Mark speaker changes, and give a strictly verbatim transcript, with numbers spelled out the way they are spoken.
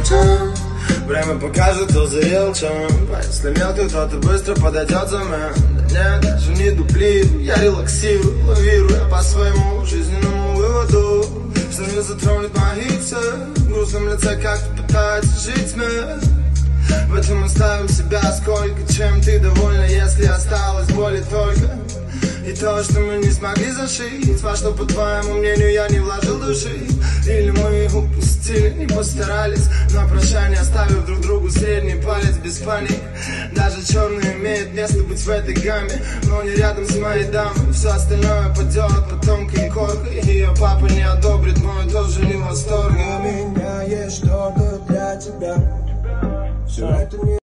Speaker 1: Время покажет, кто зрел чем. А если мелкий, то ты быстро подойдет за мной. Да нет, даже не дуплирую, я релаксирую, лавирую я по своему жизненному выводу. Что не затронет мои цель, в грустном лице как-то пытается жить мир. В этом оставим себя сколько, чем ты довольна, если осталось боли только. И то, что мы не смогли зашить, во что, по твоему мнению, я не вложил души. Или мы упустили, не постарались, на прощание оставив друг другу средний палец без паник. Даже черный имеет место быть в этой гамме, но не рядом с моей дамой. Все остальное падет под тонкой коркой, ее папа не одобрит, мой тоже не в восторге.
Speaker 2: У меня есть что-то для тебя. Все это не